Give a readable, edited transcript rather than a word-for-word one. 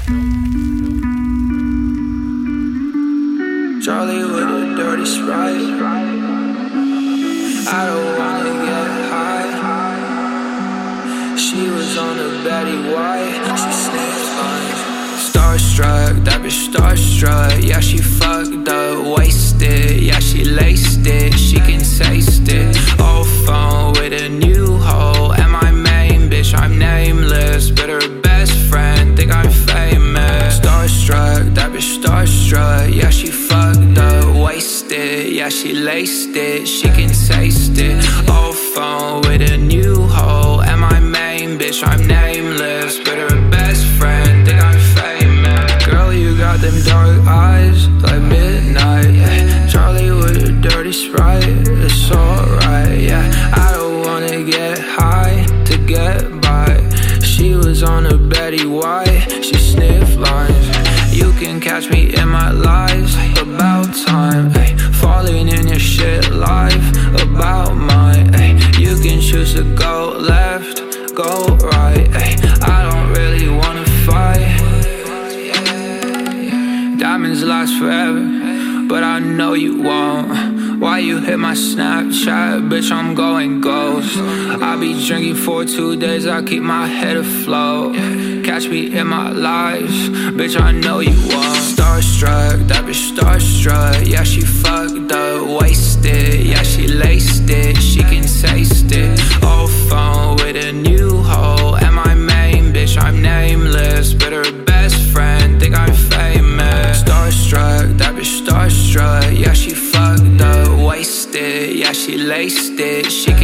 Charlie with a dirty Sprite. I don't wanna get high. She was on a Betty White. She sniffed lines. Starstruck, that bitch starstruck. Yeah, she fucked up, wasted. Yeah, she laced it, she can taste it. Old phone with a new hoe. And my main bitch, I'm nameless, but her best friend think I'm famous. Starstruck, that bitch starstruck. Yeah, she fucked up, wasted. Yeah, she laced it, she can taste it. Old phone with a new hoe. And my main bitch, I'm nameless, but her best friend think I'm famous. Girl, you got them dark eyes like midnight. Charlie with a dirty Sprite, it's alright, yeah. I don't wanna get high to get by. She was on a Betty White, she sniffed lines. You can catch me in my lies, about time, ay. Falling in your shit life, about mine, ay. You can choose to go left, go right, ay. I don't really wanna fight. Diamonds last forever, but I know you won't. Why you hit my Snapchat, bitch, I'm going ghost. I be drinking for 2 days, I keep my head afloat. Catch me in my life, bitch, I know you won't. Starstruck, that bitch starstruck. Yeah, she fucked up, wasted. Yeah, she laced it, she can taste it. Old phone with a new hoe. And my main bitch, I'm nameless, but her best friend think I'm famous. Starstruck, that bitch starstruck. Yeah, she fucked up, wasted. Yeah, she laced it, she